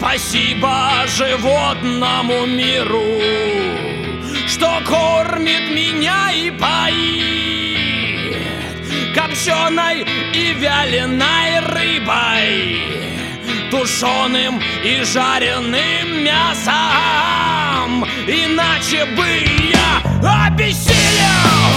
Спасибо животному миру, что кормит меня и поит копченой и вяленой рыбой, тушеным и жареным мясом. Иначе бы я обессилел.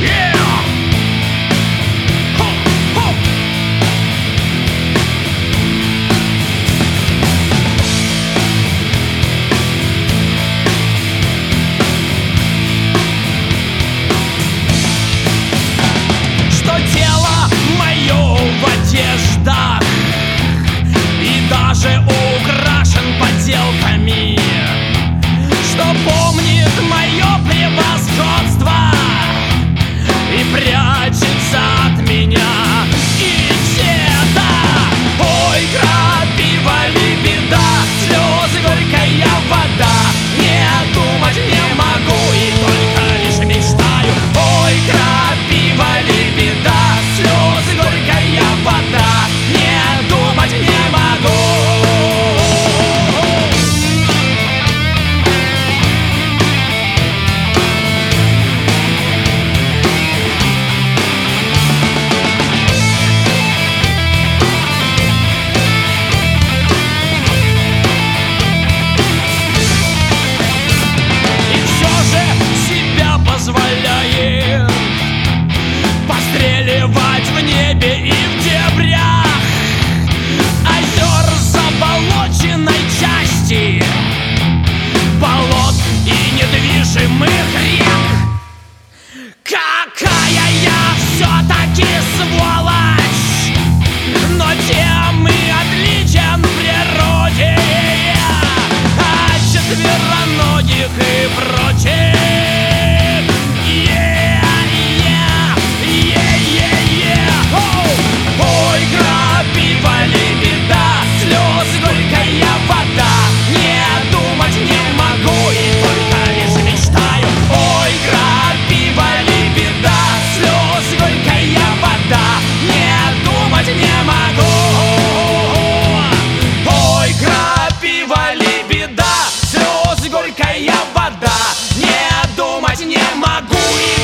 Одежда и даже украшен поделками, что помнит мое превосходство и прячется от меня и где-то. Ой, крапива ли беда, слезы горькая вода, не думать не могу и только лишь мечтаю. Ой, крапива ли беда, слезы горькая вода, не думать не могу. И все же себя позволяет постреливать в небе и в дебрях озер заболоченной части, болот и недвижимых рек. Какая я все-таки сволочь, но тем и отличен в природе от четвероногих и прочих. Ой, крапива ли беда, слезы горькая вода, не думать не могу и только лишь мечтаю. Ой, крапива ли беда, слезы горькая вода, не думать не могу. Ой, крапива ли беда, слезы горькая вода, не думать не могу.